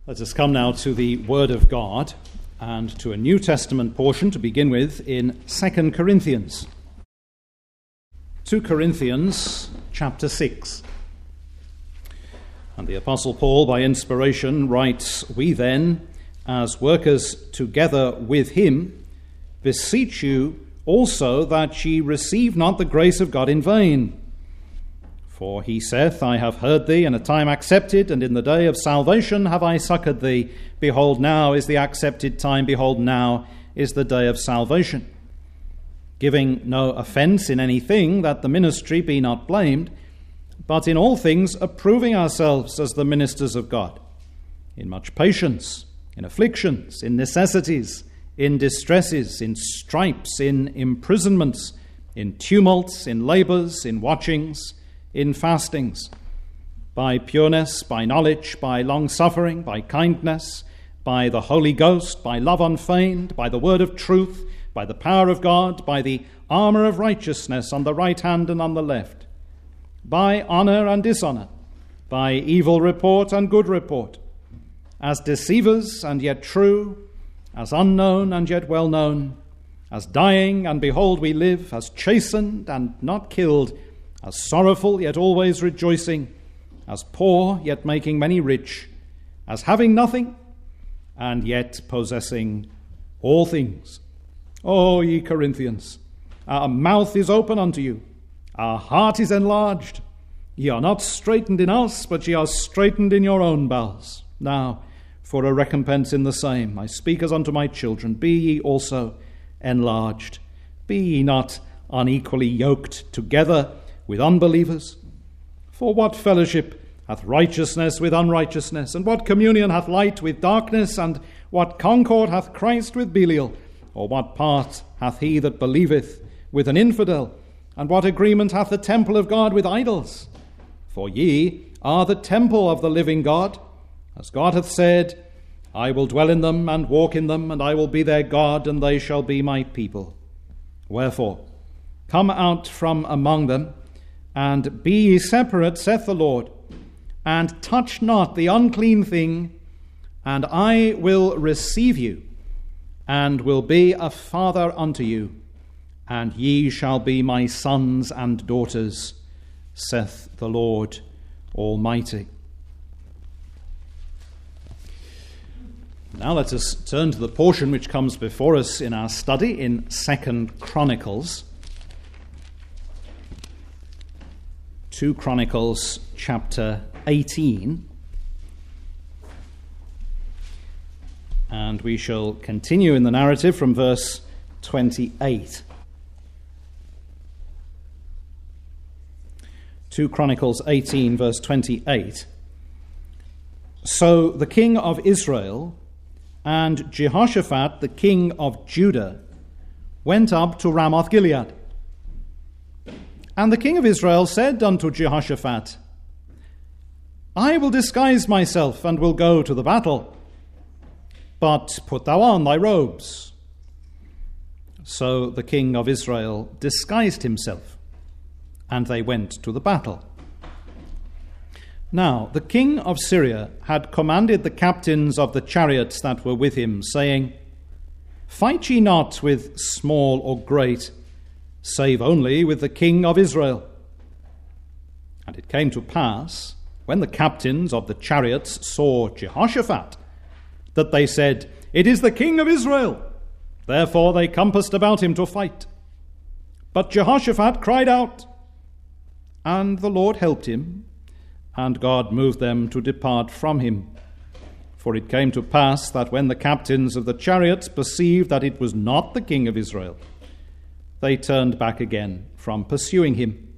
Let us come now to the Word of God and to a New Testament portion to begin with in 2 Corinthians. 2 Corinthians chapter 6. And the Apostle Paul, by inspiration, writes, "We then, as workers together with him, beseech you also that ye receive not the grace of God in vain. For he saith, I have heard thee in a time accepted, and in the day of salvation have I succoured thee. Behold, now is the accepted time, behold, now is the day of salvation. Giving no offence in anything, that the ministry be not blamed, but in all things approving ourselves as the ministers of God, in much patience, in afflictions, in necessities, in distresses, in stripes, in imprisonments, in tumults, in labours, in watchings, in fastings, by pureness, by knowledge, by long-suffering, by kindness, by the Holy Ghost, by love unfeigned, by the word of truth, by the power of God, by the armour of righteousness on the right hand and on the left, by honour and dishonour, by evil report and good report, as deceivers and yet true, as unknown and yet well known, as dying and behold we live, as chastened and not killed, as sorrowful yet always rejoicing, as poor yet making many rich, as having nothing and yet possessing all things. O ye Corinthians, our mouth is open unto you, our heart is enlarged. Ye are not straitened in us, but ye are straitened in your own bowels. Now, for a recompense in the same, I speak as unto my children, be ye also enlarged. Be ye not unequally yoked together with unbelievers? For what fellowship hath righteousness with unrighteousness? And what communion hath light with darkness? And what concord hath Christ with Belial? Or what part hath he that believeth with an infidel? And what agreement hath the temple of God with idols? For ye are the temple of the living God. As God hath said, I will dwell in them and walk in them, and I will be their God, and they shall be my people. Wherefore, come out from among them, and be ye separate, saith the Lord, and touch not the unclean thing, and I will receive you, and will be a father unto you, and ye shall be my sons and daughters, saith the Lord Almighty." Now let us turn to the portion which comes before us in our study in 2 Chronicles. 2 Chronicles chapter 18. And we shall continue in the narrative from verse 28. 2 Chronicles 18, verse 28. So the king of Israel and Jehoshaphat, the king of Judah, went up to Ramoth Gilead. And the king of Israel said unto Jehoshaphat, I will disguise myself and will go to the battle, but put thou on thy robes. So the king of Israel disguised himself, and they went to the battle. Now the king of Syria had commanded the captains of the chariots that were with him, saying, Fight ye not with small or great, save only with the king of Israel. And it came to pass, when the captains of the chariots saw Jehoshaphat, that they said, It is the king of Israel. Therefore they compassed about him to fight. But Jehoshaphat cried out, and the Lord helped him, and God moved them to depart from him. For it came to pass that when the captains of the chariots perceived that it was not the king of Israel, they turned back again from pursuing him.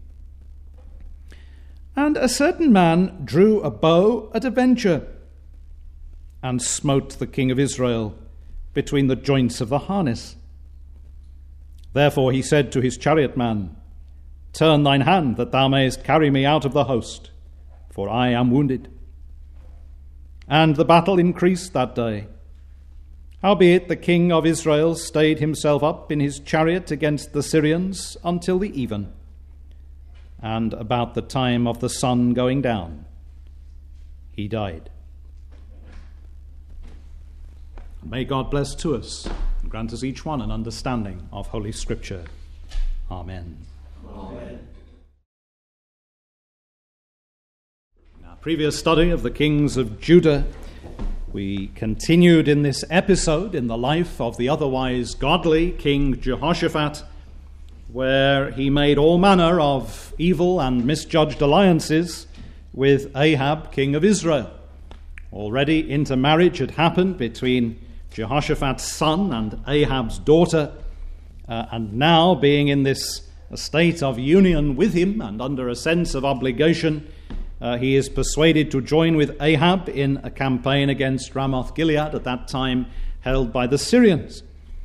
And a certain man drew a bow at a venture, and smote the king of Israel between the joints of the harness. Therefore he said to his chariotman, Turn thine hand, that thou mayest carry me out of the host, for I am wounded. And the battle increased that day. Howbeit the king of Israel stayed himself up in his chariot against the Syrians until the even. And about the time of the sun going down, he died. May God bless to us and grant us each one an understanding of Holy Scripture. Amen. Amen. In our previous study of the kings of Judah, we continued in this episode in the life of the otherwise godly King Jehoshaphat, where he made all manner of evil and misjudged alliances with Ahab, king of Israel. Already intermarriage had happened between Jehoshaphat's son and Ahab's daughter, and now being in this state of union with him and under a sense of obligation, he is persuaded to join with Ahab in a campaign against Ramoth-Gilead, at that time held by the Syrians.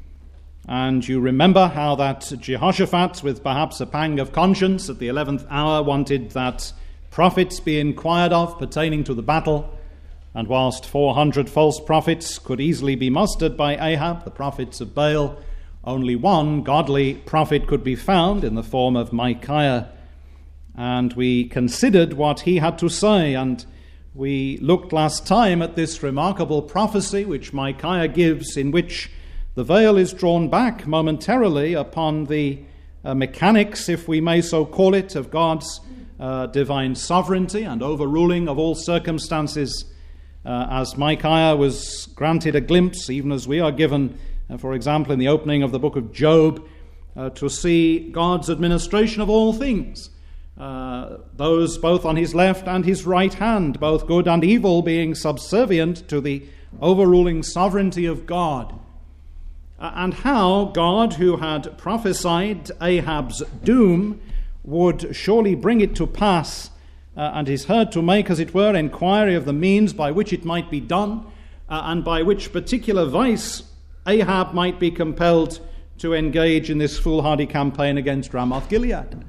And you remember how that Jehoshaphat, with perhaps a pang of conscience at the 11th hour, wanted that prophets be inquired of pertaining to the battle. And whilst 400 false prophets could easily be mustered by Ahab, the prophets of Baal, only one godly prophet could be found in the form of Micaiah. And we considered what he had to say, and we looked last time at this remarkable prophecy which Micaiah gives, in which the veil is drawn back momentarily upon the mechanics, if we may so call it, of God's divine sovereignty and overruling of all circumstances, as Micaiah was granted a glimpse, even as we are given, for example, in the opening of the book of Job, to see God's administration of all things. Those both on his left and his right hand, both good and evil, being subservient to the overruling sovereignty of God. And how God, who had prophesied Ahab's doom, would surely bring it to pass, and is heard to make, as it were, inquiry of the means by which it might be done, and by which particular vice Ahab might be compelled to engage in this foolhardy campaign against Ramoth-Gilead.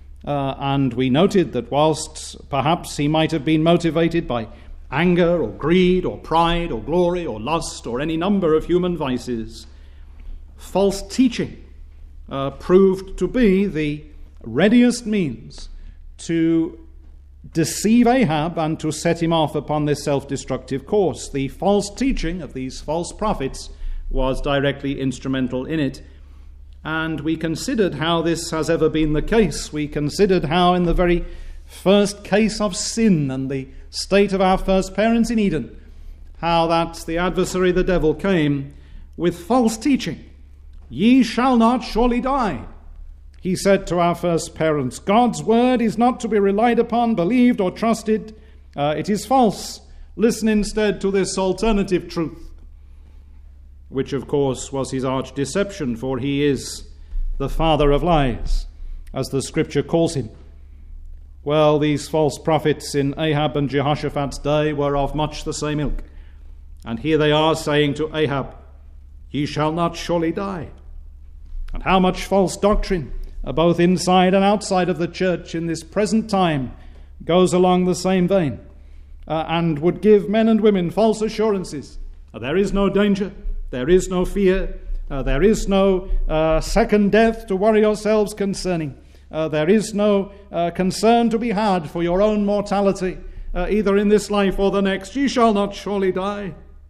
And we noted that whilst perhaps he might have been motivated by anger or greed or pride or glory or lust or any number of human vices, false teaching proved to be the readiest means to deceive Ahab and to set him off upon this self-destructive course. The false teaching of these false prophets was directly instrumental in it. And we considered how this has ever been the case. We considered how in the very first case of sin and the state of our first parents in Eden, how that the adversary, the devil, came with false teaching. Ye shall not surely die. He said to our first parents, God's word is not to be relied upon, believed, or trusted. It is false. Listen instead to this alternative truth, which of course was his arch deception, for he is the father of lies, as the scripture calls him. Well, these false prophets in Ahab and Jehoshaphat's day were of much the same ilk. And here they are saying to Ahab, Ye shall not surely die. And how much false doctrine, both inside and outside of the church in this present time, goes along the same vein, and would give men and women false assurances. There is no danger. There is no fear. There is no second death to worry yourselves concerning. There is no concern to be had for your own mortality, either in this life or the next. Ye shall not surely die.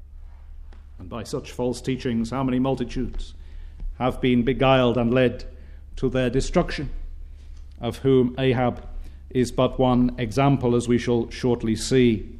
And by such false teachings, how many multitudes have been beguiled and led to their destruction, of whom Ahab is but one example, as we shall shortly see.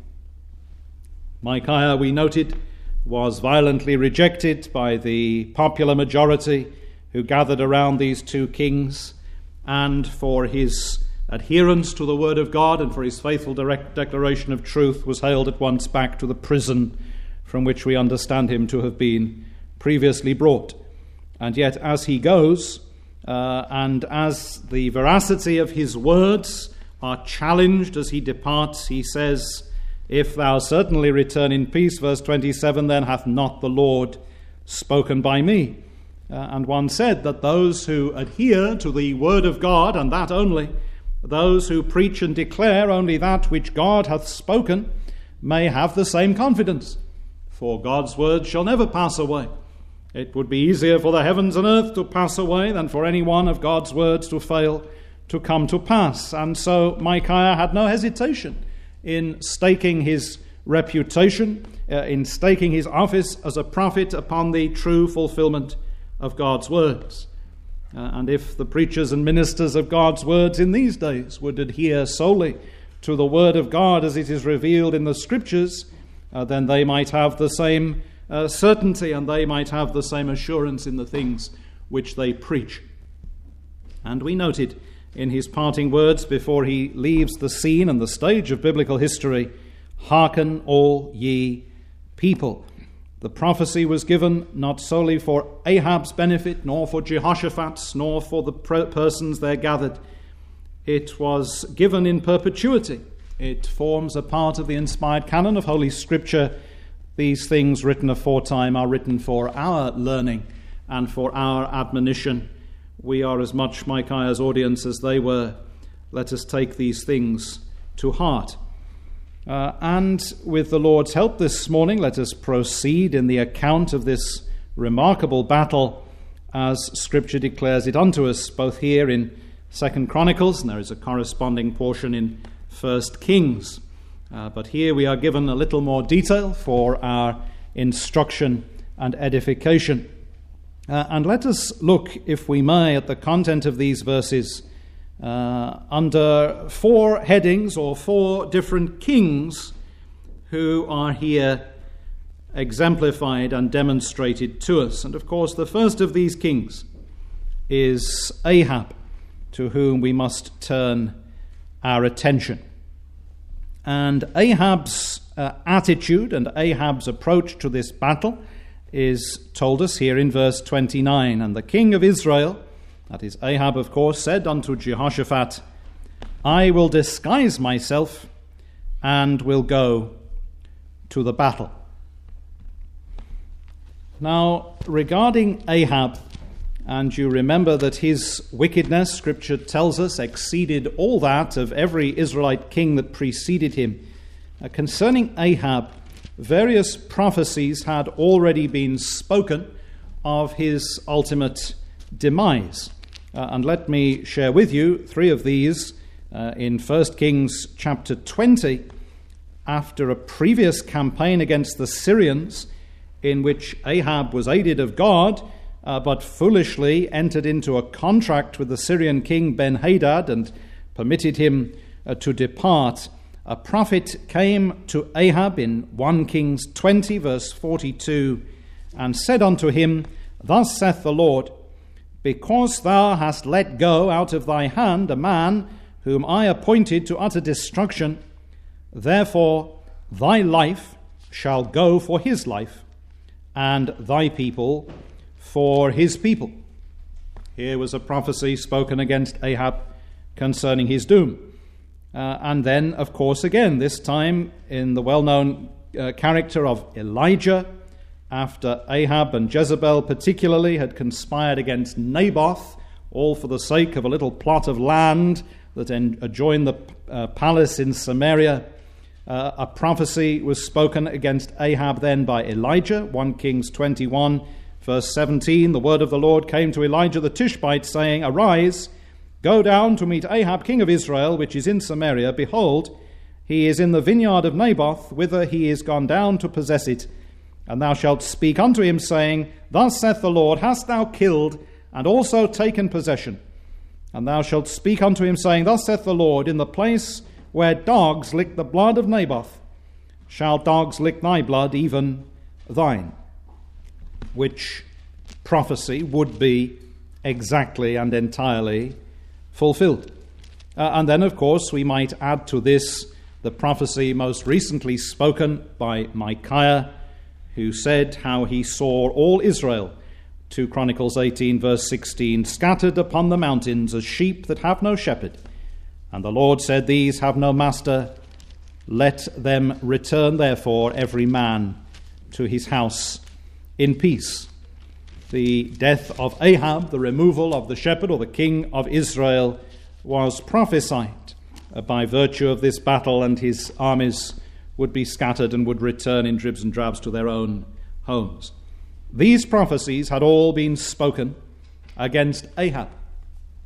Micaiah, we noted, was violently rejected by the popular majority who gathered around these two kings, and for his adherence to the word of God and for his faithful direct declaration of truth was hailed at once back to the prison from which we understand him to have been previously brought. And yet as he goes, and as the veracity of his words are challenged as he departs, he says, If thou certainly return in peace, verse 27, then hath not the Lord spoken by me. And one said that those who adhere to the word of God, and that only, those who preach and declare only that which God hath spoken, may have the same confidence. For God's word shall never pass away. It would be easier for the heavens and earth to pass away than for any one of God's words to fail to come to pass. And so Micaiah had no hesitation in staking his reputation, in staking his office as a prophet upon the true fulfillment of God's words. And if the preachers and ministers of God's words in these days would adhere solely to the word of God as it is revealed in the Scriptures, then they might have the same certainty and they might have the same assurance in the things which they preach. And we noted in his parting words before he leaves the scene and the stage of biblical history, "Hearken, all ye people." The prophecy was given not solely for Ahab's benefit, nor for Jehoshaphat's, nor for the persons there gathered. It was given in perpetuity. It forms a part of the inspired canon of Holy Scripture. These things written aforetime are written for our learning and for our admonition. We are as much Micaiah's audience as they were. Let us take these things to heart. And with the Lord's help this morning, let us proceed in the account of this remarkable battle as Scripture declares it unto us, both here in 2 Chronicles, and there is a corresponding portion in 1 Kings. But here we are given a little more detail for our instruction and edification. And let us look, if we may, at the content of these verses under four headings or four different kings who are here exemplified and demonstrated to us. And of course, the first of these kings is Ahab, to whom we must turn our attention. And Ahab's attitude and Ahab's approach to this battle is told us here in verse 29. And the king of Israel, that is Ahab, of course, said unto Jehoshaphat, "I will disguise myself and will go to the battle." Now, regarding Ahab, and you remember that his wickedness, Scripture tells us, exceeded all that of every Israelite king that preceded him. Concerning Ahab, various prophecies had already been spoken of his ultimate demise. And let me share with you three of these. In 1 Kings chapter 20, after a previous campaign against the Syrians, in which Ahab was aided of God, but foolishly entered into a contract with the Syrian king Ben-Hadad and permitted him to depart, a prophet came to Ahab in 1 Kings 20, verse 42, and said unto him, "Thus saith the Lord, because thou hast let go out of thy hand a man whom I appointed to utter destruction, therefore thy life shall go for his life, and thy people for his people." Here was a prophecy spoken against Ahab concerning his doom. And then, of course, again, this time in the well-known character of Elijah, after Ahab and Jezebel particularly had conspired against Naboth, all for the sake of a little plot of land that adjoined the palace in Samaria. A prophecy was spoken against Ahab then by Elijah. 1 Kings 21, verse 17, the word of the Lord came to Elijah the Tishbite, saying, "Arise, go down to meet Ahab king of Israel, which is in Samaria. Behold, he is in the vineyard of Naboth, whither he is gone down to possess it. And thou shalt speak unto him, saying, Thus saith the Lord, hast thou killed and also taken possession? And thou shalt speak unto him, saying, Thus saith the Lord, in the place where dogs lick the blood of Naboth, shall dogs lick thy blood, even thine." Which prophecy would be exactly and entirely fulfilled. And then, of course, we might add to this the prophecy most recently spoken by Micaiah, who said how he saw all Israel, 2 Chronicles 18, verse 16, "scattered upon the mountains as sheep that have no shepherd. And the Lord said, These have no master. Let them return, therefore, every man to his house in peace." The death of Ahab, the removal of the shepherd or the king of Israel, was prophesied by virtue of this battle, and his armies would be scattered and would return in dribs and drabs to their own homes. These prophecies had all been spoken against Ahab.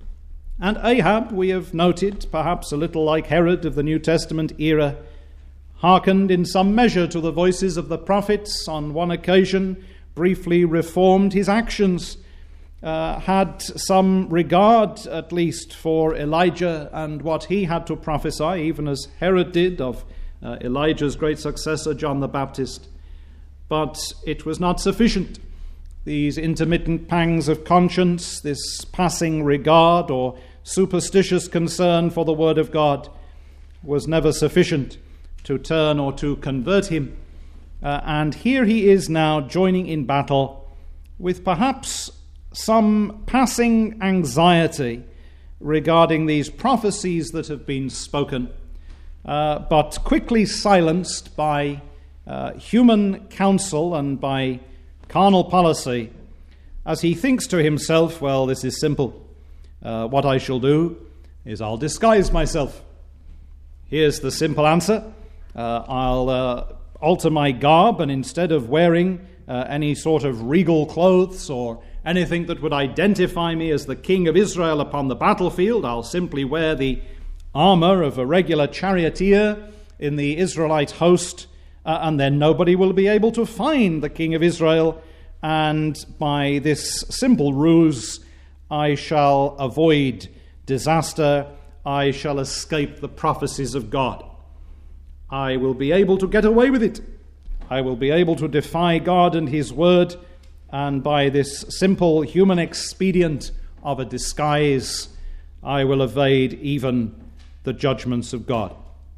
And Ahab, we have noted, perhaps a little like Herod of the New Testament era, hearkened in some measure to the voices of the prophets, on one occasion briefly reformed his actions, had some regard at least for Elijah and what he had to prophesy, even as Herod did of Elijah's great successor, John the Baptist. But it was not sufficient. These intermittent pangs of conscience, this passing regard or superstitious concern for the word of God, was never sufficient to turn or to convert him. And here he is now joining in battle with perhaps some passing anxiety regarding these prophecies that have been spoken, but quickly silenced by human counsel and by carnal policy, as he thinks to himself, well, this is simple. What I shall do is I'll disguise myself. Here's the simple answer. I'll alter my garb, and instead of wearing any sort of regal clothes or anything that would identify me as the king of Israel upon the battlefield, I'll simply wear the armor of a regular charioteer in the Israelite host, and then nobody will be able to find the king of Israel, and by this simple ruse I shall avoid disaster. I shall escape the prophecies of God. I will be able to get away with it. I will be able to defy God and his word, and by this simple human expedient of a disguise, I will evade even the judgments of God.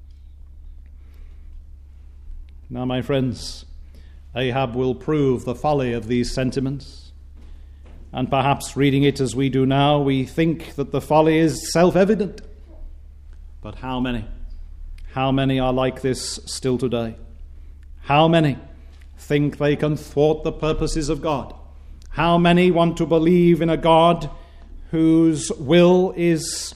Now, my friends, Ahab will prove the folly of these sentiments, and perhaps reading it as we do now, we think that the folly is self-evident. But how many are like this still today? How many think they can thwart the purposes of God? How many want to believe in a God whose will is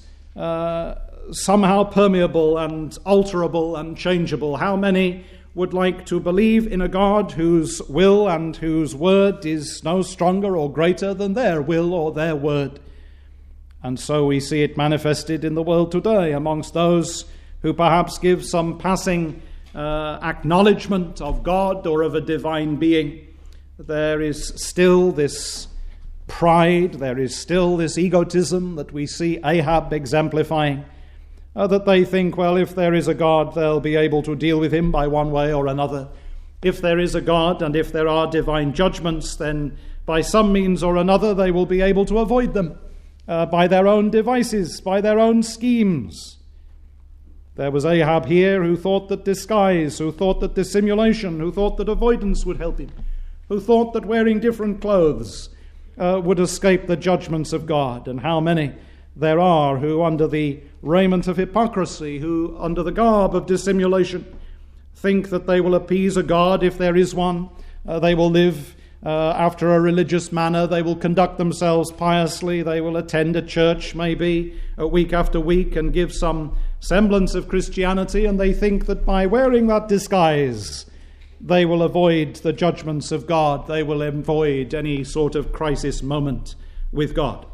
somehow permeable and alterable and changeable? How many would like to believe in a God whose will and whose word is no stronger or greater than their will or their word? And so we see it manifested in the world today amongst those who perhaps give some passing acknowledgement of God or of a divine being. There is still this pride, there is still this egotism that we see Ahab exemplifying, that they think, well, if there is a God, they'll be able to deal with him by one way or another. If there is a God and if there are divine judgments, then by some means or another they will be able to avoid them by their own devices, by their own schemes. There was Ahab here who thought that disguise, who thought that dissimulation, who thought that avoidance would help him, who thought that wearing different clothes would escape the judgments of God. And how many there are who, under the raiment of hypocrisy, who, under the garb of dissimulation, think that they will appease a God if there is one. They will live after a religious manner. They will conduct themselves piously. They will attend a church maybe week after week and give some semblance of Christianity, and they think that by wearing that disguise they will avoid the judgments of God. They will avoid any sort of crisis moment with God.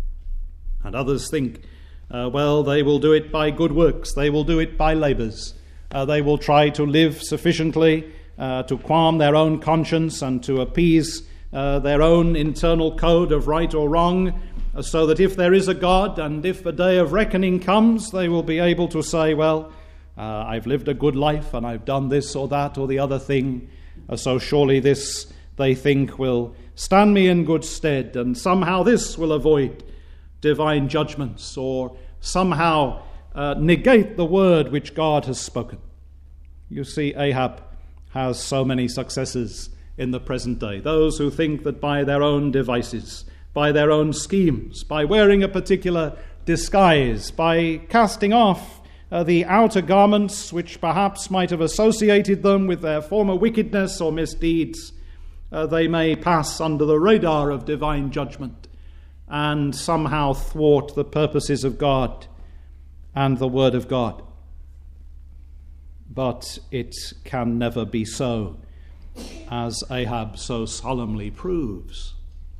And others think, well, they will do it by good works. They will do it by labors. They will try to live sufficiently to calm their own conscience and to appease their own internal code of right or wrong, so that if there is a God and if a day of reckoning comes, they will be able to say, well, I've lived a good life and I've done this or that or the other thing, so surely this, they think, will stand me in good stead, and somehow this will avoid divine judgments or somehow negate the word which God has spoken. You see, Ahab has so many successors in the present day. Those who think that by their own devices, by their own schemes, by wearing a particular disguise, by casting off the outer garments which perhaps might have associated them with their former wickedness or misdeeds, they may pass under the radar of divine judgment and somehow thwart the purposes of God and the word of God. But it can never be so, as Ahab so solemnly proves.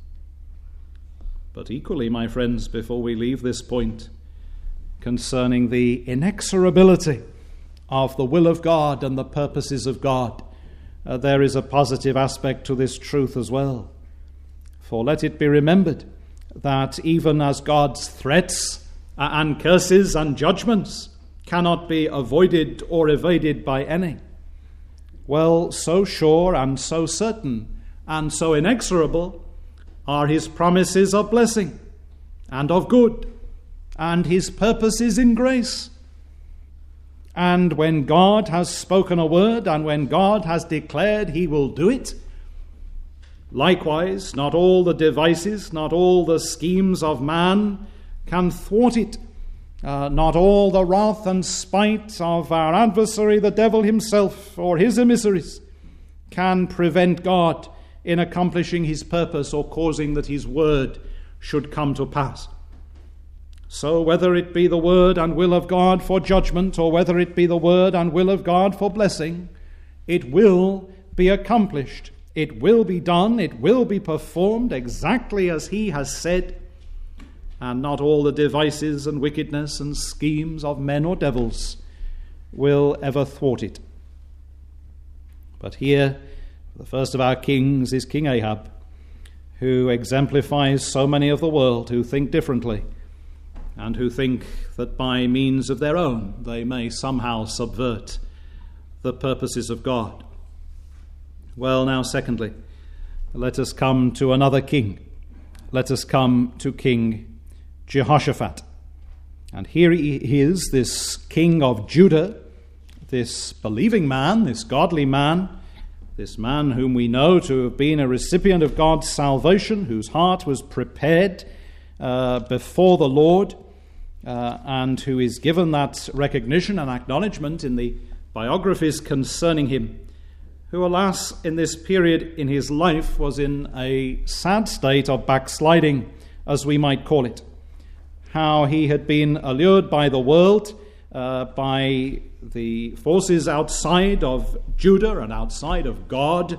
But equally, my friends, before we leave this point concerning the inexorability of the will of God and the purposes of God, there is a positive aspect to this truth as well. For let it be remembered that even as God's threats and curses and judgments cannot be avoided or evaded by any, well, so sure and so certain and so inexorable are his promises of blessing and of good and his purposes in grace. And when God has spoken a word and when God has declared he will do it, likewise, not all the devices, not all the schemes of man can thwart it. Not all the wrath and spite of our adversary, the devil himself, or his emissaries, can prevent God in accomplishing his purpose or causing that his word should come to pass. So whether it be the word and will of God for judgment, or whether it be the word and will of God for blessing, it will be accomplished. It will be done. It will be performed exactly as he has said. And not all the devices and wickedness and schemes of men or devils will ever thwart it. But here, the first of our kings is King Ahab, who exemplifies so many of the world who think differently and who think that by means of their own they may somehow subvert the purposes of God. Well, now, secondly, let us come to another king. Let us come to King Jehoshaphat. And here he is, this king of Judah, this believing man, this godly man, this man whom we know to have been a recipient of God's salvation, whose heart was prepared before the Lord, and who is given that recognition and acknowledgement in the biographies concerning him, who, alas, in this period in his life was in a sad state of backsliding, as we might call it. How he had been allured by the world, by the forces outside of Judah and outside of God,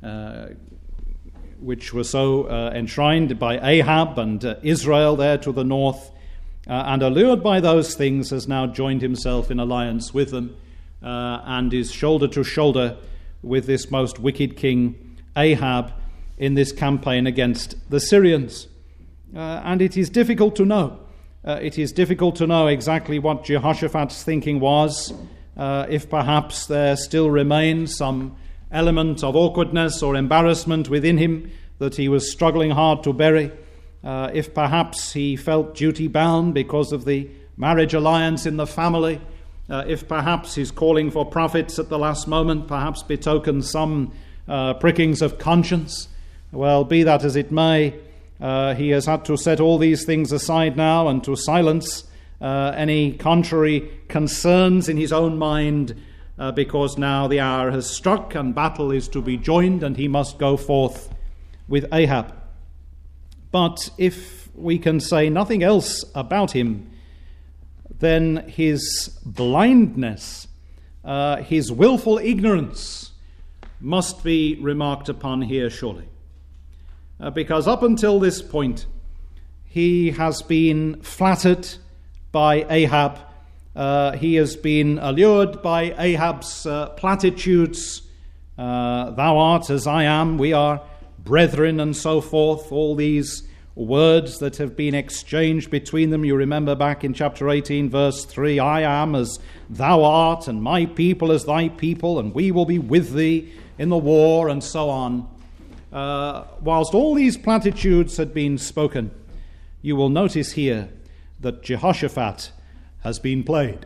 which were so enshrined by Ahab and Israel there to the north, and allured by those things has now joined himself in alliance with them and is shoulder to shoulder with this most wicked king Ahab in this campaign against the Syrians. And it is difficult to know. It is difficult to know exactly what Jehoshaphat's thinking was, if perhaps there still remains some element of awkwardness or embarrassment within him that he was struggling hard to bury, if perhaps he felt duty-bound because of the marriage alliance in the family, if perhaps his calling for prophets at the last moment perhaps betokens some prickings of conscience. Well, be that as it may, he has had to set all these things aside now and to silence any contrary concerns in his own mind, because now the hour has struck and battle is to be joined and he must go forth with Ahab. But if we can say nothing else about him, then his blindness, his willful ignorance must be remarked upon here surely. Because up until this point, he has been flattered by Ahab. He has been allured by Ahab's platitudes. Thou art as I am, we are brethren, and so forth. All these words that have been exchanged between them. You remember back in chapter 18, verse 3, I am as thou art, and my people as thy people, and we will be with thee in the war, and so on. Whilst all these platitudes had been spoken, you will notice here that Jehoshaphat has been played.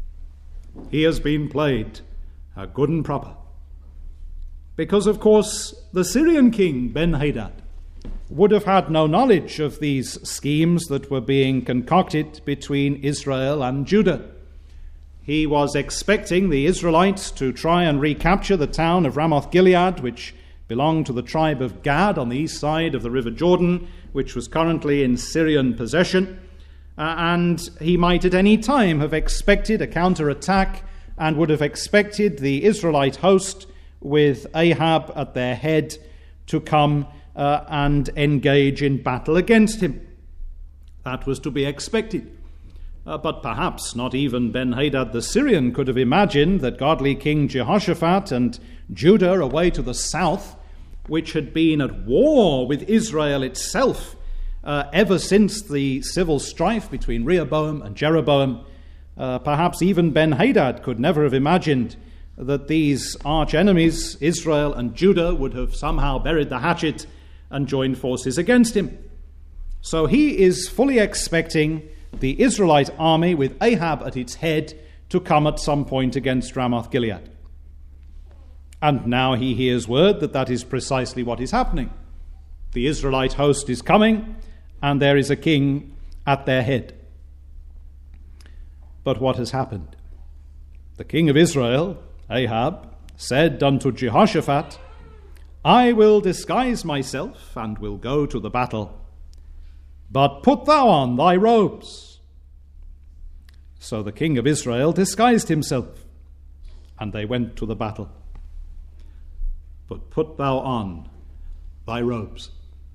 He has been played good and proper. Because, of course, the Syrian king Ben-Hadad would have had no knowledge of these schemes that were being concocted between Israel and Judah. He was expecting the Israelites to try and recapture the town of Ramoth-Gilead, which belonged to the tribe of Gad on the east side of the river Jordan, which was currently in Syrian possession. And he might at any time have expected a counterattack and would have expected the Israelite host with Ahab at their head to come and engage in battle against him. That was to be expected. but perhaps not even Ben-Hadad the Syrian could have imagined that godly King Jehoshaphat and Judah away to the south, which had been at war with Israel itself ever since the civil strife between Rehoboam and Jeroboam, perhaps even Ben-Hadad could never have imagined that these arch enemies, Israel and Judah, would have somehow buried the hatchet and joined forces against him. So he is fully expecting the Israelite army with Ahab at its head to come at some point against Ramoth-Gilead. And now he hears word that that is precisely what is happening. The Israelite host is coming, and there is a king at their head. But what has happened? The king of Israel, Ahab, said unto Jehoshaphat, I will disguise myself and will go to the battle, but put thou on thy robes. So the king of Israel disguised himself, and they went to the battle. But put thou on thy robes.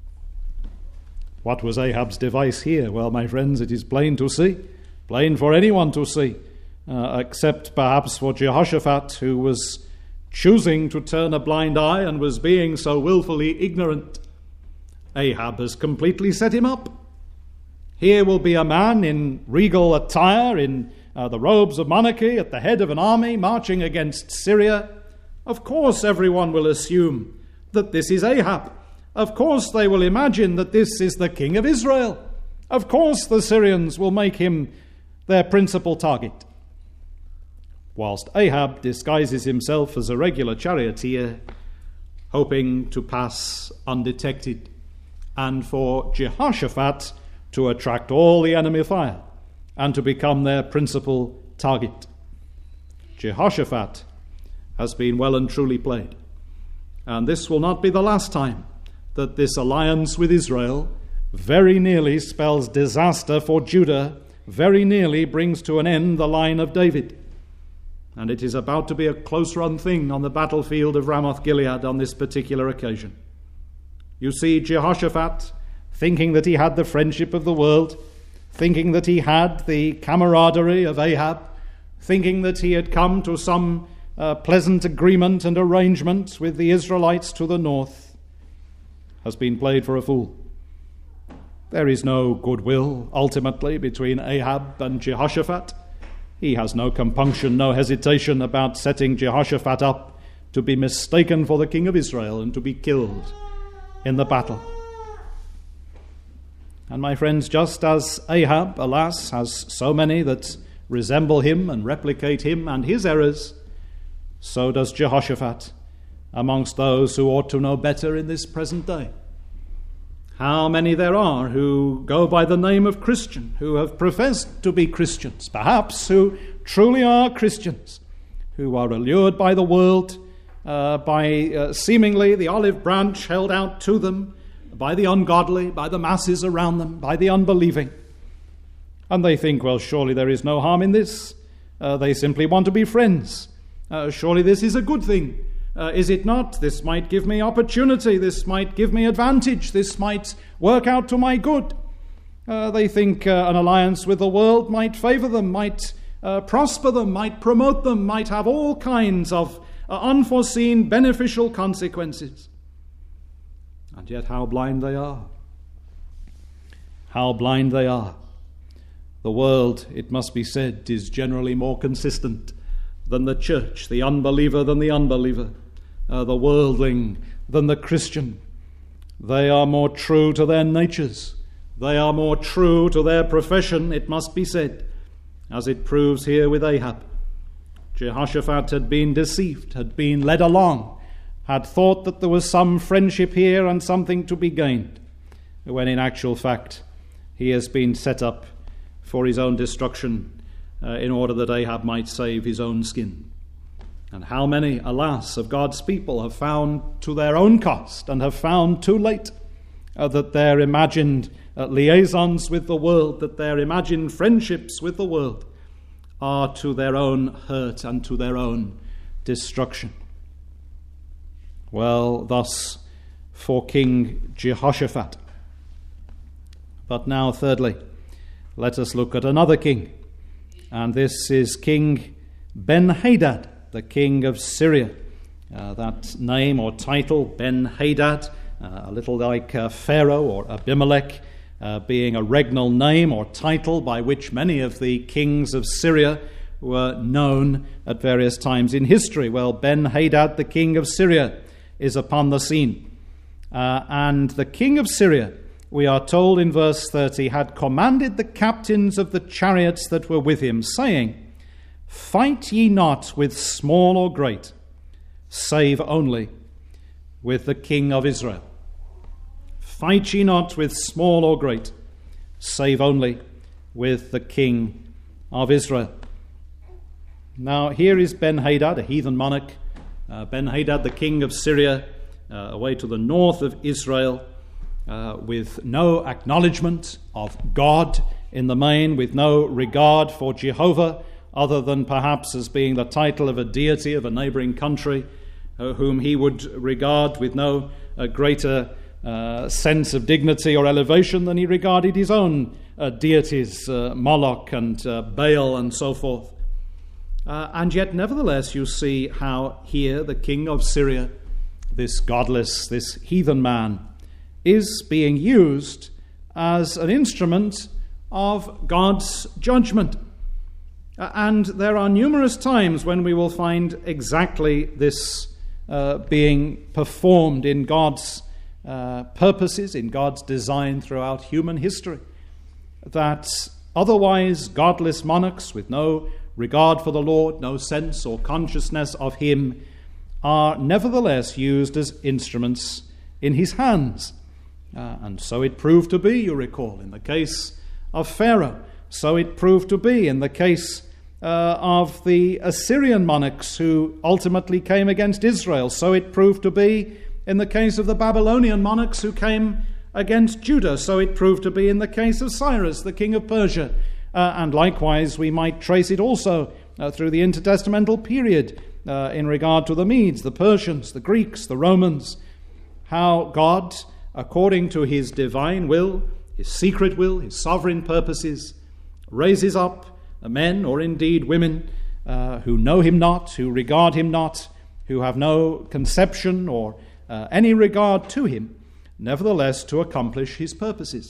What was Ahab's device here? Well, my friends, it is plain to see, plain for anyone to see, except perhaps for Jehoshaphat, who was choosing to turn a blind eye and was being so willfully ignorant. Ahab has completely set him up. Here will be a man in regal attire, in the robes of monarchy, at the head of an army marching against Syria. Of course everyone will assume that this is Ahab. Of course they will imagine that this is the king of Israel. Of course the Syrians will make him their principal target. Whilst Ahab disguises himself as a regular charioteer, hoping to pass undetected, and for Jehoshaphat to attract all the enemy fire and to become their principal target. Jehoshaphat has been well and truly played, and this will not be the last time that this alliance with Israel very nearly spells disaster for Judah, very nearly brings to an end the line of David. And it is about to be a close-run thing on the battlefield of Ramoth-Gilead on this particular occasion. You see Jehoshaphat thinking that he had the friendship of the world, thinking that he had the camaraderie of Ahab, thinking that he had come to some pleasant agreement and arrangement with the Israelites to the north, has been played for a fool. There is no goodwill, ultimately, between Ahab and Jehoshaphat. He has no compunction, no hesitation about setting Jehoshaphat up to be mistaken for the king of Israel and to be killed in the battle. And my friends, just as Ahab, alas, has so many that resemble him and replicate him and his errors, so does Jehoshaphat amongst those who ought to know better in this present day. How many there are who go by the name of Christian, who have professed to be Christians, perhaps who truly are Christians, who are allured by the world, by seemingly the olive branch held out to them, by the ungodly, by the masses around them, by the unbelieving. And they think, well, surely there is no harm in this. They simply want to be friends. Surely this is a good thing. Is it not? This might give me opportunity. This might give me advantage. This might work out to my good. They think an alliance with the world might favor them, might prosper them, might promote them, might have all kinds of unforeseen beneficial consequences. And yet how blind they are. How blind they are. The world, it must be said, is generally more consistent than the church, the unbeliever than the unbeliever, the worldling than the Christian. They are more true to their natures. They are more true to their profession, it must be said, as it proves here with Ahab. Jehoshaphat had been deceived, had been led along, had thought that there was some friendship here and something to be gained, when in actual fact he has been set up for his own destruction in order that Ahab might save his own skin. And how many, alas, of God's people have found to their own cost and have found too late that their imagined liaisons with the world, that their imagined friendships with the world are to their own hurt and to their own destruction. Well, thus for King Jehoshaphat. But now, thirdly, let us look at another king, and this is King Ben-Hadad, the king of Syria. That name or title, Ben-Hadad, a little like Pharaoh or Abimelech, being a regnal name or title by which many of the kings of Syria were known at various times in history. Well, Ben-Hadad, the king of Syria, is upon the scene. And the king of Syria, we are told in verse 30, had commanded the captains of the chariots that were with him, saying, "Fight ye not with small or great, save only with the king of Israel." Fight ye not with small or great, save only with the king of Israel. Now here is Ben-Hadad, a heathen monarch, Ben-Hadad, the king of Syria, away to the north of Israel, with no acknowledgement of God in the main, with no regard for Jehovah, other than perhaps as being the title of a deity of a neighboring country, whom he would regard with no greater sense of dignity or elevation than he regarded his own deities, Moloch and Baal and so forth. And yet, nevertheless, you see how here the king of Syria, this godless, this heathen man, is being used as an instrument of God's judgment. And there are numerous times when we will find exactly this being performed in God's purposes, in God's design throughout human history. That otherwise godless monarchs with no regard for the Lord, no sense or consciousness of him, are nevertheless used as instruments in his hands. And so it proved to be, you recall, in the case of Pharaoh. So it proved to be in the case of the Assyrian monarchs who ultimately came against Israel. So it proved to be in the case of the Babylonian monarchs who came against Judah. So it proved to be in the case of Cyrus, the king of Persia. And likewise, we might trace it also through the intertestamental period in regard to the Medes, the Persians, the Greeks, the Romans, how God, according to his divine will, his secret will, his sovereign purposes, raises up men, or indeed women, who know him not, who regard him not, who have no conception or any regard to him, nevertheless to accomplish his purposes.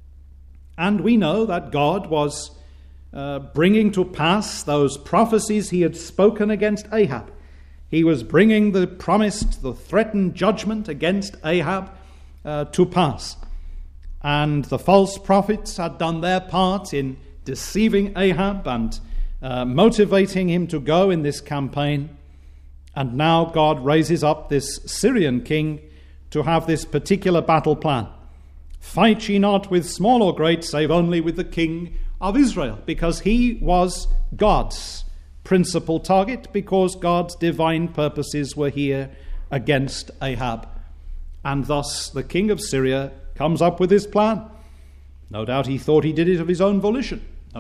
And we know that God was bringing to pass those prophecies he had spoken against Ahab. He was bringing the promised, the threatened judgment against Ahab to pass. And the false prophets had done their part in deceiving Ahab and motivating him to go in this campaign. And now God raises up this Syrian king to have this particular battle plan. Fight ye not with small or great, save only with the king of Israel, because he was God's principal target, because God's divine purposes were here against Ahab. And thus the king of Syria comes up with his plan. No doubt he thought he did it of his own volition.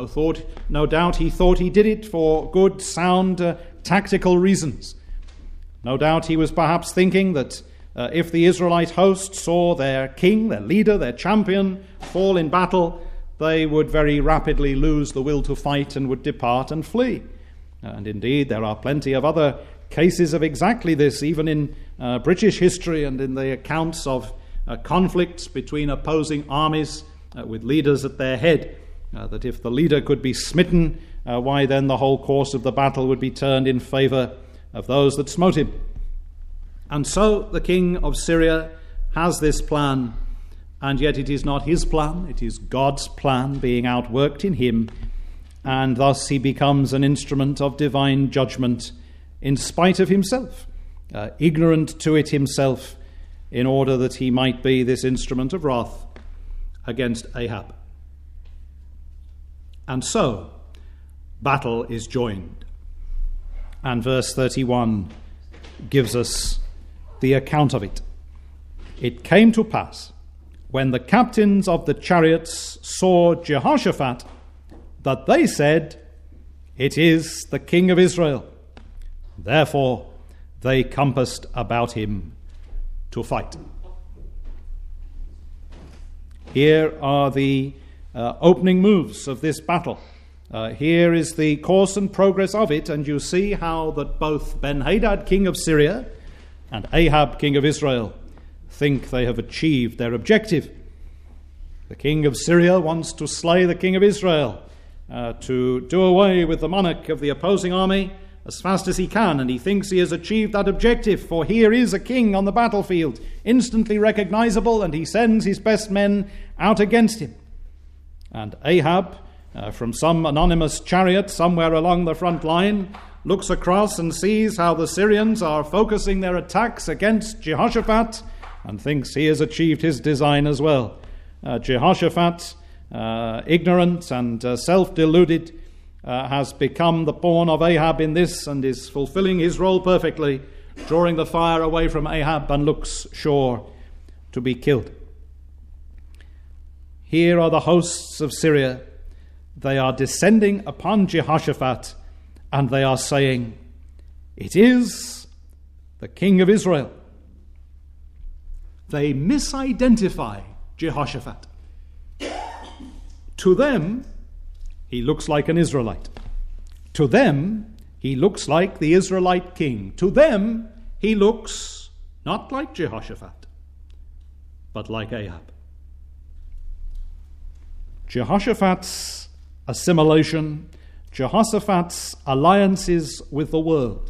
No doubt he thought he did it for good, sound, tactical reasons. No doubt he was perhaps thinking that if the Israelite host saw their king, their leader, their champion fall in battle, they would very rapidly lose the will to fight and would depart and flee. And indeed, there are plenty of other cases of exactly this, even in British history and in the accounts of conflicts between opposing armies with leaders at their head, that if the leader could be smitten, why then the whole course of the battle would be turned in favor of those that smote him. And so the king of Syria has this plan, and yet it is not his plan, it is God's plan being outworked in him, and thus he becomes an instrument of divine judgment in spite of himself, ignorant to it himself, in order that he might be this instrument of wrath against Ahab. And so, battle is joined. And verse 31 gives us the account of it. It came to pass, when the captains of the chariots saw Jehoshaphat, that they said, "It is the king of Israel." Therefore they compassed about him to fight. Here are the opening moves of this battle. Here is the course and progress of it, and you see how that both Ben-Hadad, king of Syria, and Ahab, king of Israel, think they have achieved their objective. The king of Syria wants to slay the king of Israel, to do away with the monarch of the opposing army as fast as he can, and he thinks he has achieved that objective, for here is a king on the battlefield, instantly recognizable, and he sends his best men out against him. And Ahab, from some anonymous chariot somewhere along the front line, looks across and sees how the Syrians are focusing their attacks against Jehoshaphat, and thinks he has achieved his design as well. Jehoshaphat, ignorant and self-deluded, has become the pawn of Ahab in this, and is fulfilling his role perfectly, drawing the fire away from Ahab, and looks sure to be killed. Here are the hosts of Syria. They are descending upon Jehoshaphat, and they are saying, "It is the king of Israel." They misidentify Jehoshaphat. To them, he looks like an Israelite. To them, he looks like the Israelite king. To them, he looks not like Jehoshaphat, but like Ahab. Jehoshaphat's assimilation, Jehoshaphat's alliances with the world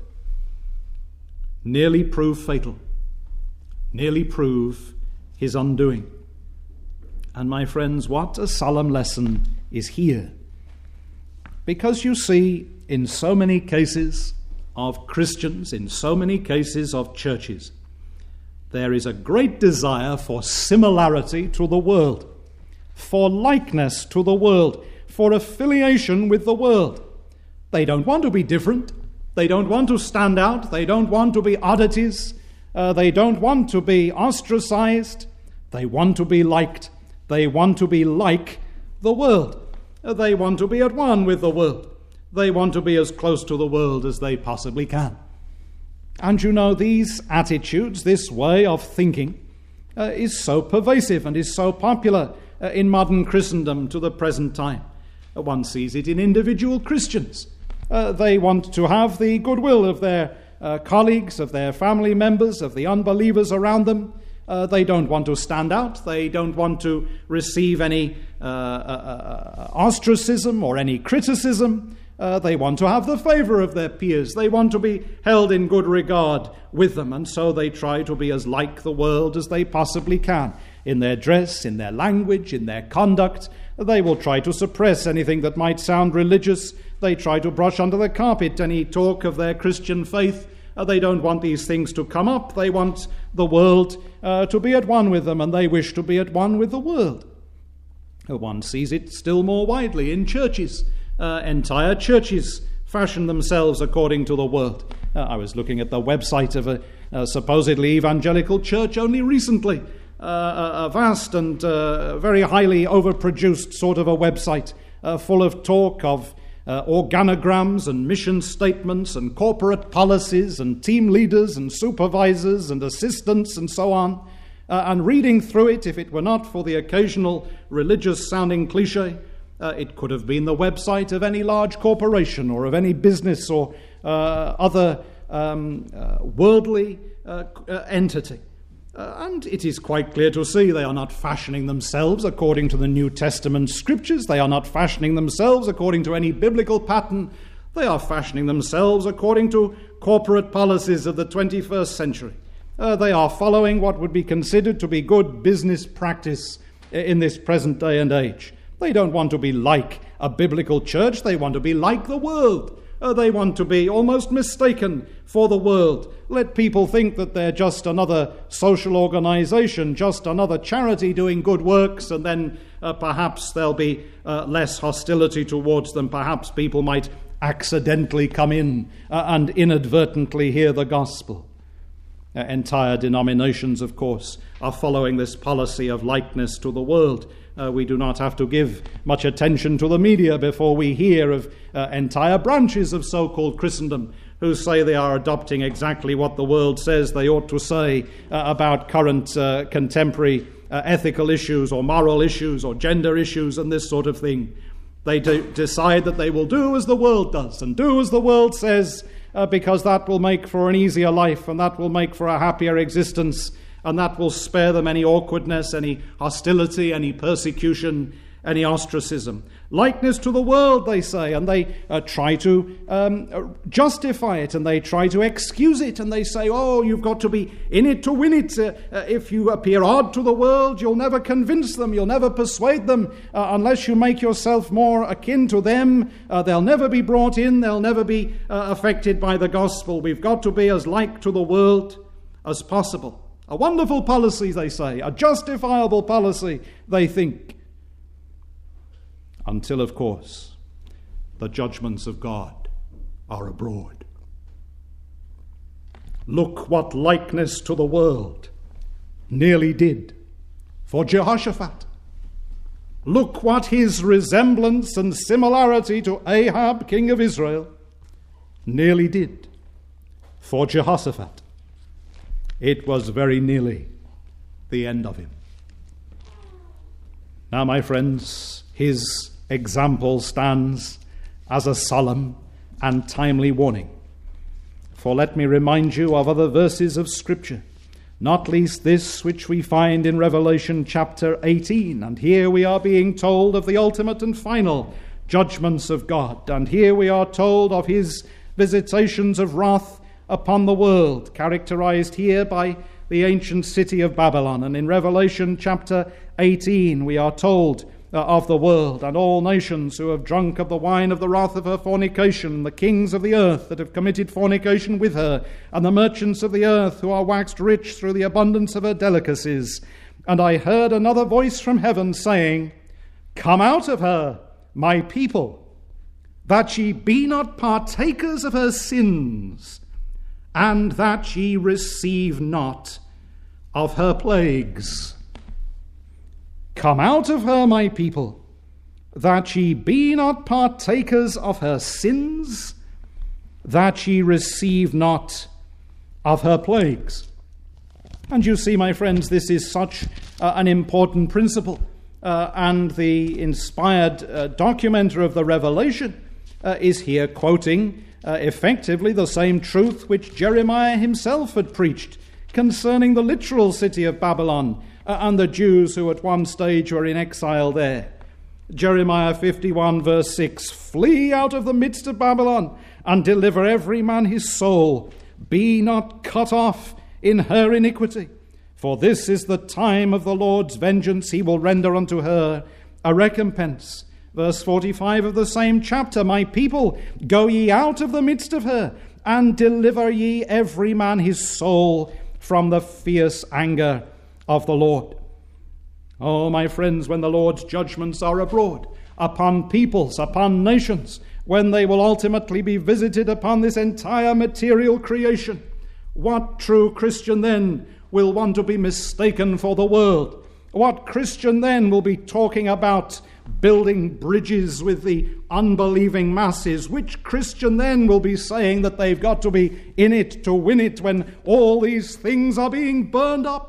nearly prove fatal, nearly prove his undoing. And my friends, what a solemn lesson is here. Because you see, in so many cases of Christians, in so many cases of churches, there is a great desire for similarity to the world, for likeness to the world, for affiliation with the world. They don't want to be different. They don't want to stand out. They don't want to be oddities. They don't want to be ostracized. They want to be liked. They want to be like the world. They want to be at one with the world. They want to be as close to the world as they possibly can. And you know, these attitudes, this way of thinking, is so pervasive and is so popular in modern Christendom to the present time. One sees it in individual Christians. They want to have the goodwill of their colleagues, of their family members, of the unbelievers around them. They don't want to stand out. They don't want to receive any ostracism or any criticism. They want to have the favor of their peers. They want to be held in good regard with them, and so they try to be as like the world as they possibly can. In their dress, in their language, in their conduct, they will try to suppress anything that might sound religious. They try to brush under the carpet any talk of their Christian faith. They don't want these things to come up. They want the world to be at one with them, and they wish to be at one with the world. One sees it still more widely in churches. Entire churches fashion themselves according to the world. I was looking at the website of a supposedly evangelical church only recently. A vast and very highly overproduced sort of a website full of talk of organograms and mission statements and corporate policies and team leaders and supervisors and assistants and so on. And reading through it, if it were not for the occasional religious-sounding cliche, it could have been the website of any large corporation or of any business or other worldly entity. And it is quite clear to see they are not fashioning themselves according to the New Testament scriptures. They are not fashioning themselves according to any biblical pattern. They are fashioning themselves according to corporate policies of the 21st century. They are following what would be considered to be good business practice in this present day and age. They don't want to be like a biblical church. They want to be like the world. They want to be almost mistaken for the world. Let people think that they're just another social organization, just another charity doing good works, and then perhaps there'll be less hostility towards them. Perhaps people might accidentally come in and inadvertently hear the gospel. Entire denominations, of course, are following this policy of likeness to the world. We do not have to give much attention to the media before we hear of entire branches of so-called Christendom who say they are adopting exactly what the world says they ought to say about current contemporary ethical issues or moral issues or gender issues and this sort of thing. They decide that they will do as the world does and do as the world says, because that will make for an easier life, and that will make for a happier existence, and that will spare them any awkwardness, any hostility, any persecution, any ostracism. Likeness to the world, they say, and they try to justify it, and they try to excuse it, and they say, oh, you've got to be in it to win it. If you appear odd to the world, you'll never convince them, you'll never persuade them. Unless you make yourself more akin to them, they'll never be brought in, they'll never be affected by the gospel. We've got to be as like to the world as possible. A wonderful policy, they say, a justifiable policy, they think. Until, of course, the judgments of God are abroad. Look what likeness to the world nearly did for Jehoshaphat. Look what his resemblance and similarity to Ahab, king of Israel, nearly did for Jehoshaphat. It was very nearly the end of him. Now, my friends, his example stands as a solemn and timely warning. For let me remind you of other verses of Scripture, not least this which we find in Revelation chapter 18. And here we are being told of the ultimate and final judgments of God. And here we are told of his visitations of wrath upon the world, characterized here by the ancient city of Babylon. And in Revelation chapter 18 we are told of the world and all nations who have drunk of the wine of the wrath of her fornication, the kings of the earth that have committed fornication with her, and the merchants of the earth who are waxed rich through the abundance of her delicacies. And I heard another voice from heaven saying, Come out of her, my people, that ye be not partakers of her sins, and that ye receive not of her plagues. Come out of her, my people, that ye be not partakers of her sins, that ye receive not of her plagues. And you see, my friends, this is such an important principle. And the inspired documenter of the Revelation is here quoting effectively the same truth which Jeremiah himself had preached concerning the literal city of Babylon and the Jews who at one stage were in exile there. Jeremiah 51 verse 6, Flee out of the midst of Babylon, and deliver every man his soul. Be not cut off in her iniquity. For this is the time of the Lord's vengeance. He will render unto her a recompense. Verse 45 of the same chapter, My people, go ye out of the midst of her, and deliver ye every man his soul from the fierce anger of the Lord. Oh, my friends, when the Lord's judgments are abroad upon peoples, upon nations, when they will ultimately be visited upon this entire material creation, what true Christian then will want to be mistaken for the world? What Christian then will be talking about building bridges with the unbelieving masses? Which Christian then will be saying that they've got to be in it to win it when all these things are being burned up?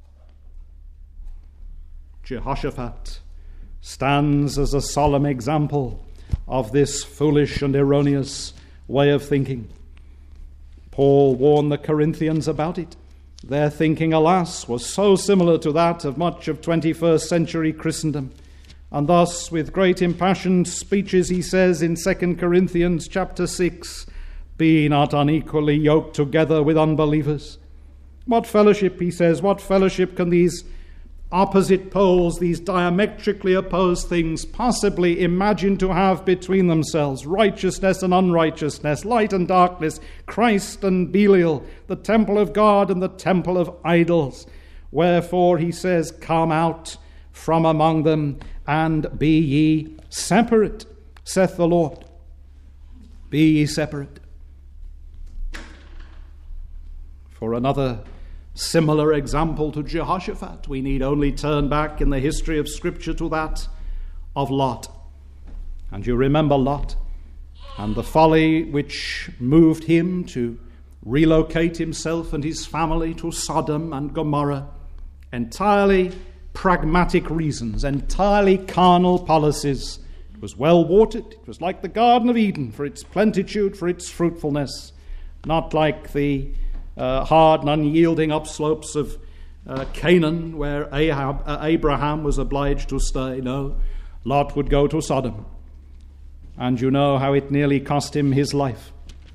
Jehoshaphat stands as a solemn example of this foolish and erroneous way of thinking. Paul warned the Corinthians about it. Their thinking, alas, was so similar to that of much of 21st century Christendom. And thus, with great impassioned speeches, he says in 2 Corinthians chapter 6, Be not unequally yoked together with unbelievers. What fellowship, he says, what fellowship can these opposite poles, these diametrically opposed things, possibly imagine to have between themselves? Righteousness and unrighteousness, light and darkness, Christ and Belial, the temple of God and the temple of idols. Wherefore, he says, Come out from among them, and be ye separate, saith the Lord. Be ye separate. For another similar example to Jehoshaphat, we need only turn back in the history of Scripture to that of Lot. And you remember Lot and the folly which moved him to relocate himself and his family to Sodom and Gomorrah. Entirely pragmatic reasons, entirely carnal policies It was well watered. It was like the Garden of Eden for its plenitude, for its fruitfulness, not like the hard and unyielding upslopes of Canaan, where Abraham was obliged to stay. No, Lot would go to Sodom. And you know how it nearly cost him his life.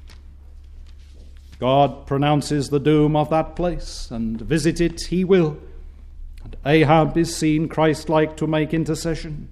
God pronounces the doom of that place, and visit it he will. And Ahab is seen Christ-like to make intercession.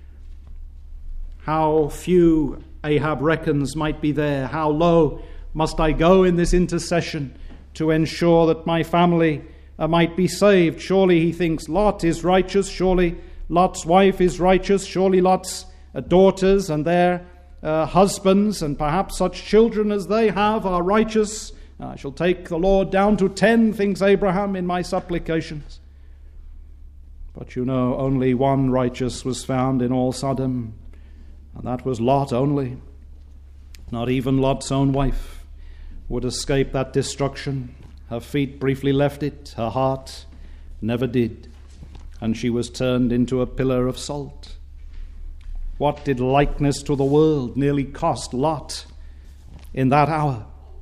How few, Ahab reckons, might be there. How low must I go in this intercession to ensure that my family might be saved? Surely, he thinks, Lot is righteous. Surely Lot's wife is righteous. Surely Lot's daughters and their husbands and perhaps such children as they have are righteous. I shall take the Lord down to 10, thinks Abraham, in my supplications. But you know, only one righteous was found in all Sodom, and that was Lot only. Not even Lot's own wife would escape that destruction. Her feet briefly left it, her heart never did, and she was turned into a pillar of salt. What did likeness to the world nearly cost Lot in that hour?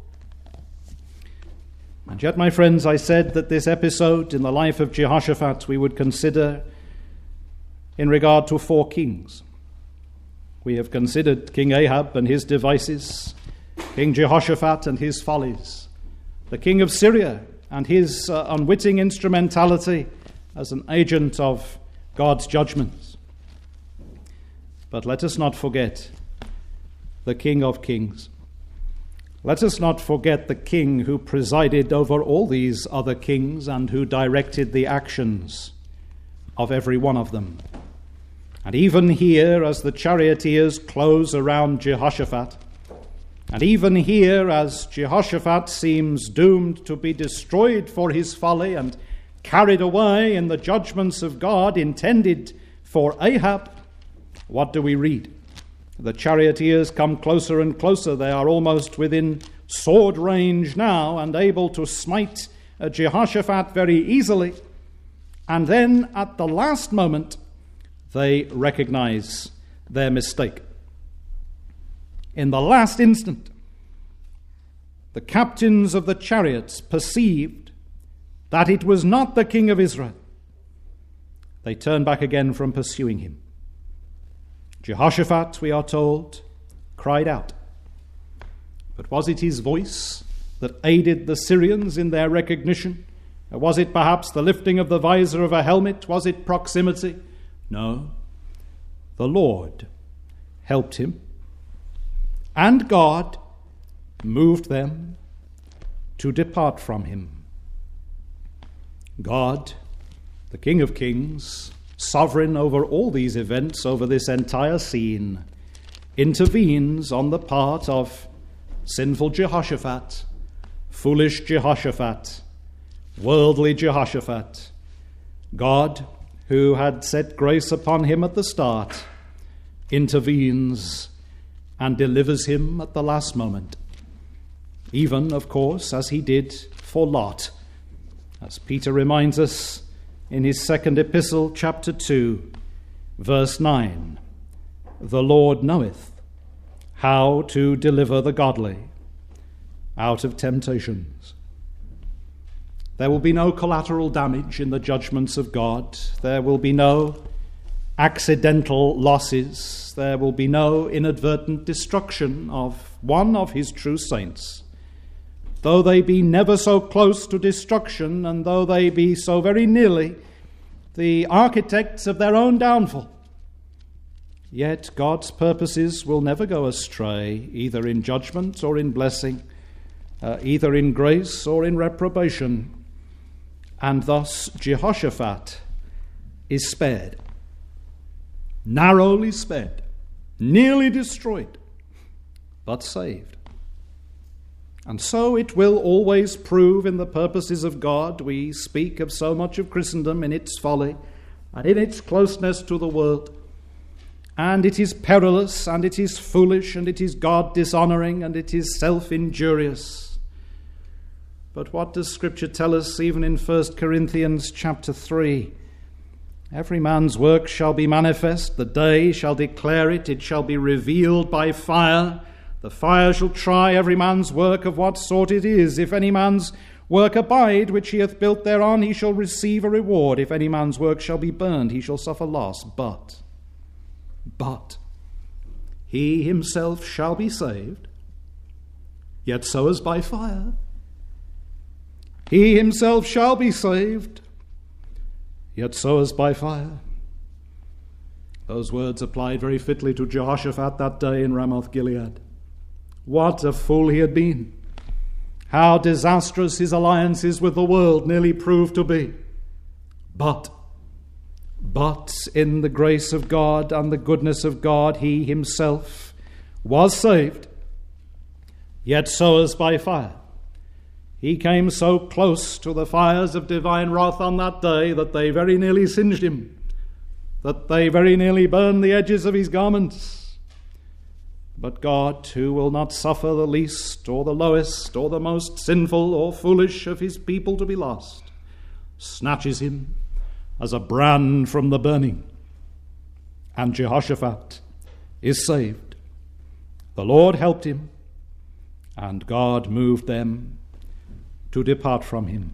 And yet, my friends, I said that this episode in the life of Jehoshaphat we would consider in regard to 4 kings. We have considered King Ahab and his devices, King Jehoshaphat and his follies, the king of Syria and his unwitting instrumentality as an agent of God's judgments. But let us not forget the King of Kings. Let us not forget the king who presided over all these other kings and who directed the actions of every one of them. And even here, as the charioteers close around Jehoshaphat, and even here, as Jehoshaphat seems doomed to be destroyed for his folly and carried away in the judgments of God intended for Ahab, what do we read? The charioteers come closer and closer. They are almost within sword range now and able to smite Jehoshaphat very easily. And then at the last moment, they recognize their mistake. In the last instant, the captains of the chariots perceived that it was not the king of Israel. They turned back again from pursuing him. Jehoshaphat, we are told, cried out. But was it his voice that aided the Syrians in their recognition? Or was it perhaps the lifting of the visor of a helmet? Was it proximity? No. The Lord helped him, and God moved them to depart from him. God, the King of Kings, sovereign over all these events, over this entire scene, intervenes on the part of sinful Jehoshaphat, foolish Jehoshaphat, worldly Jehoshaphat. God, who had set grace upon him at the start, intervenes and delivers him at the last moment, even, of course, as he did for Lot, as Peter reminds us in his second epistle, chapter 2, verse 9, the Lord knoweth how to deliver the godly out of temptations. There will be no collateral damage in the judgments of God. There will be no accidental losses. There will be no inadvertent destruction of one of his true saints. Though they be never so close to destruction, and though they be so very nearly the architects of their own downfall, yet God's purposes will never go astray, either in judgment or in blessing, either in grace or in reprobation. And thus Jehoshaphat is spared, narrowly spared, nearly destroyed, but saved. And so it will always prove in the purposes of God. We speak of so much of Christendom in its folly and in its closeness to the world. And it is perilous, and it is foolish, and it is God-dishonoring, and it is self-injurious. But what does Scripture tell us even in 1 Corinthians chapter 3? Every man's work shall be manifest. The day shall declare it. It shall be revealed by fire. The fire shall try every man's work of what sort it is. If any man's work abide, which he hath built thereon, he shall receive a reward. If any man's work shall be burned, he shall suffer loss. But he himself shall be saved, yet so as by fire. He himself shall be saved, yet so as by fire. Those words applied very fitly to Jehoshaphat that day in Ramoth-Gilead. What a fool he had been. How disastrous his alliances with the world nearly proved to be. But in the grace of God and the goodness of God, he himself was saved, yet so as by fire. He came so close to the fires of divine wrath on that day that they very nearly singed him, that they very nearly burned the edges of his garments. But God, who will not suffer the least or the lowest or the most sinful or foolish of his people to be lost, snatches him as a brand from the burning. And Jehoshaphat is saved. The Lord helped him, and God moved them to depart from him.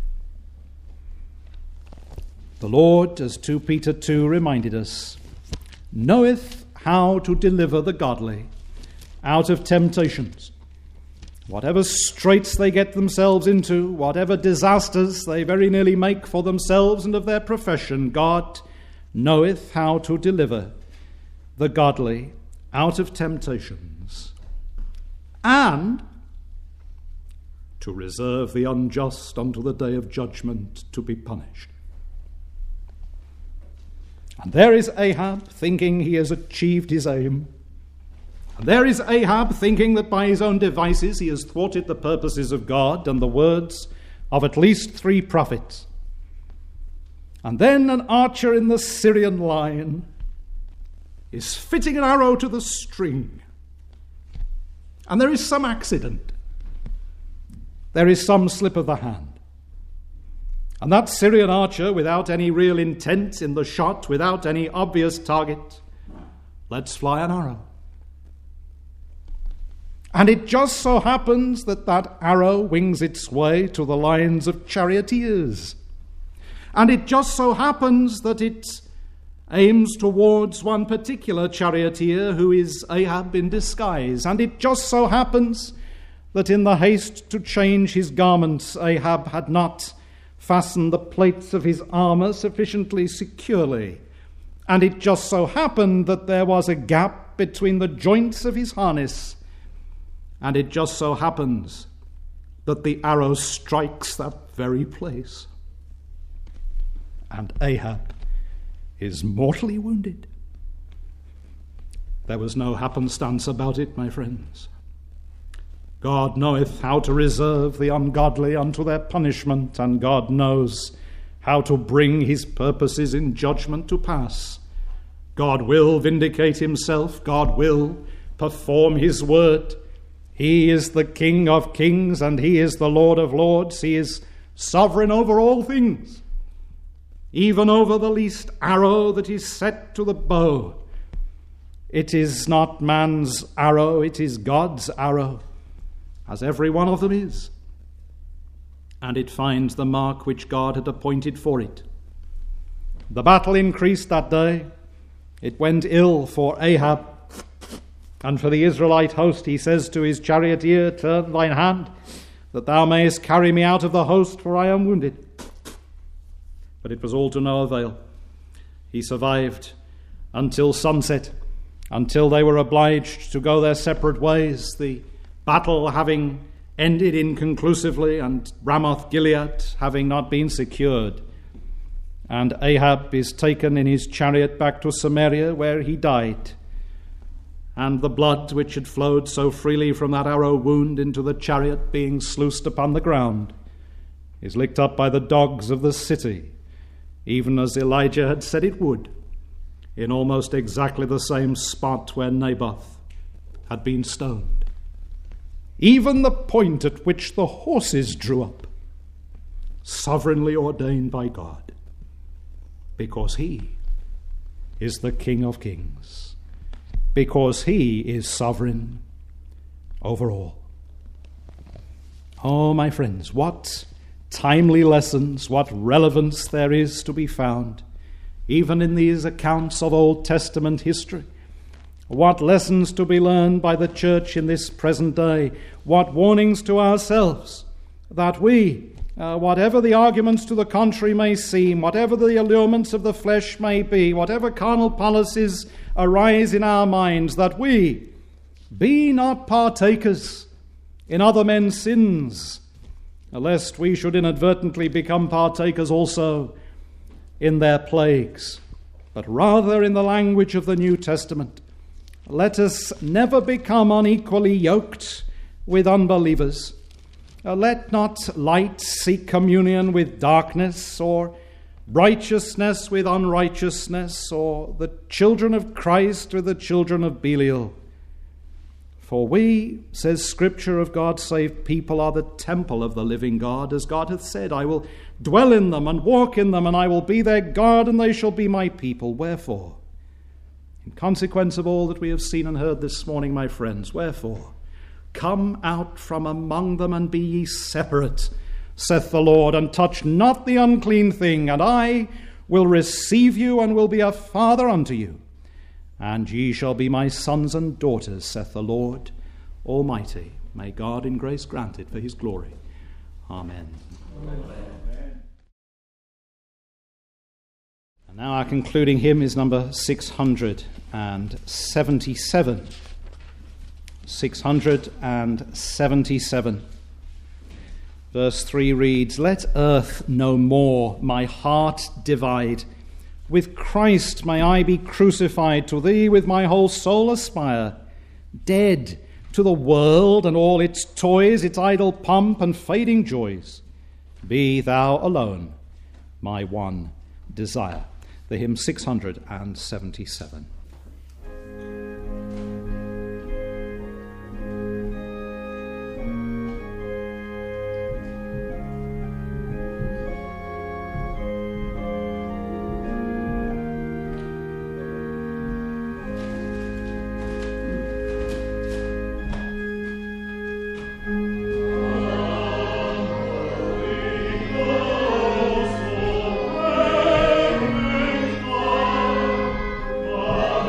The Lord, as 2 Peter 2 reminded us, knoweth how to deliver the godly out of temptations. Whatever straits they get themselves into, whatever disasters they very nearly make for themselves and of their profession, God knoweth how to deliver the godly out of temptations, and to reserve the unjust unto the day of judgment to be punished. And there is Ahab thinking he has achieved his aim. And there is Ahab thinking that by his own devices he has thwarted the purposes of God and the words of at least 3 prophets. And then an archer in the Syrian line is fitting an arrow to the string. And there is some accident. There is some slip of the hand. And that Syrian archer, without any real intent in the shot, without any obvious target, lets fly an arrow. And it just so happens that that arrow wings its way to the lines of charioteers. And it just so happens that it aims towards one particular charioteer who is Ahab in disguise. And it just so happens that in the haste to change his garments, Ahab had not fastened the plates of his armor sufficiently securely. And it just so happened that there was a gap between the joints of his harness. And it just so happens that the arrow strikes that very place. And Ahab is mortally wounded. There was no happenstance about it, my friends. God knoweth how to reserve the ungodly unto their punishment, and God knows how to bring his purposes in judgment to pass. God will vindicate himself. God will perform his word. He is the King of kings, and he is the Lord of lords. He is sovereign over all things, even over the least arrow that is set to the bow. It is not man's arrow, it is God's arrow, as every one of them is. And it finds the mark which God had appointed for it. The battle increased that day. It went ill for Ahab. And for the Israelite host, he says to his charioteer, turn thine hand, that thou mayest carry me out of the host, for I am wounded. But it was all to no avail. He survived until sunset, until they were obliged to go their separate ways, the battle having ended inconclusively and Ramoth-Gilead having not been secured. And Ahab is taken in his chariot back to Samaria, where he died. And the blood which had flowed so freely from that arrow wound into the chariot, being sluiced upon the ground, is licked up by the dogs of the city, even as Elijah had said it would, in almost exactly the same spot where Naboth had been stoned. Even the point at which the horses drew up, sovereignly ordained by God. because he is the King of Kings, because he is sovereign over all. Oh, my friends, what timely lessons, what relevance there is to be found, even in these accounts of Old Testament history. What lessons to be learned by the church in this present day. What warnings to ourselves that we, whatever the arguments to the contrary may seem, whatever the allurements of the flesh may be, whatever carnal policies arise in our minds, that we be not partakers in other men's sins, lest we should inadvertently become partakers also in their plagues, but rather, in the language of the New Testament, let us never become unequally yoked with unbelievers. Let not light seek communion with darkness, or righteousness with unrighteousness, or the children of Christ with the children of Belial. For we, says Scripture of God-saved people, are the temple of the living God, as God hath said, I will dwell in them and walk in them, and I will be their God, and they shall be my people. Wherefore, in consequence of all that we have seen and heard this morning, my friends, wherefore, come out from among them and be ye separate, saith the Lord, and touch not the unclean thing, and I will receive you and will be a father unto you. And ye shall be my sons and daughters, saith the Lord Almighty. May God in grace grant it for his glory. Amen. Amen. And now our concluding hymn is number 677. 677. Verse 3 reads, Let earth no more my heart divide. With Christ may I be crucified, to thee with my whole soul aspire. Dead to the world and all its toys, its idle pomp and fading joys. Be thou alone my one desire. The hymn 677. Oh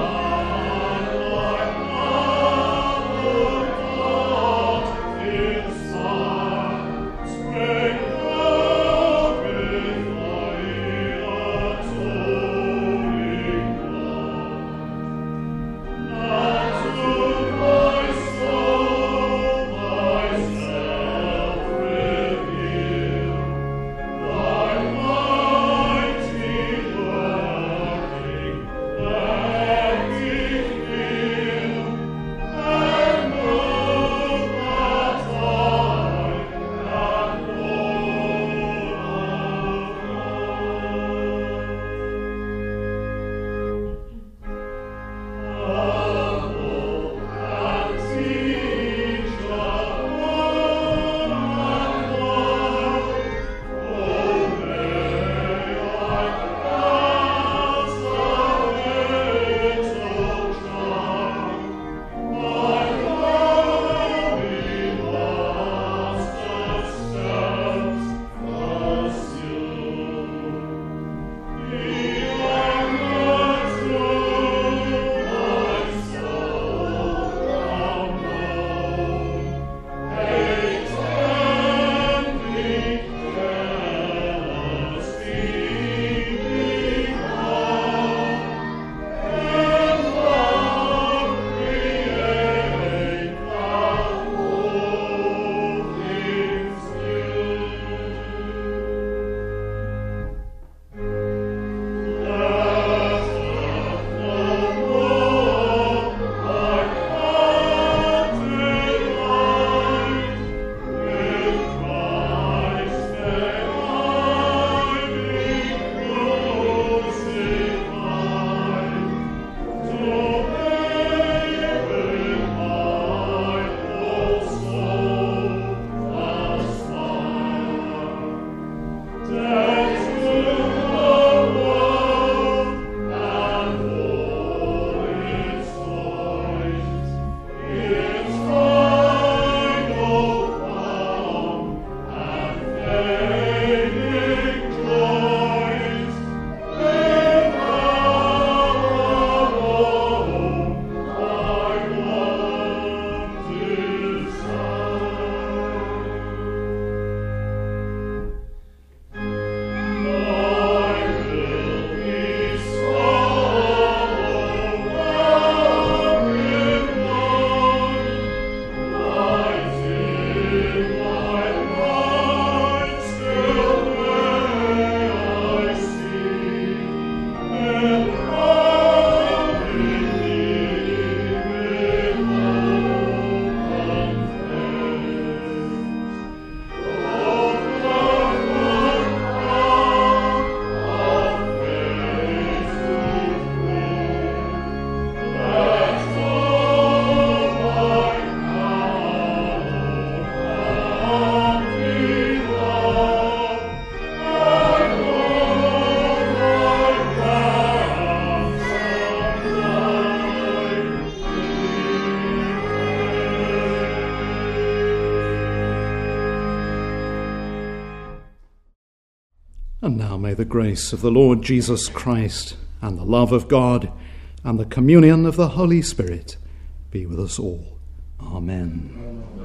And now may the grace of the Lord Jesus Christ and the love of God and the communion of the Holy Spirit be with us all. Amen.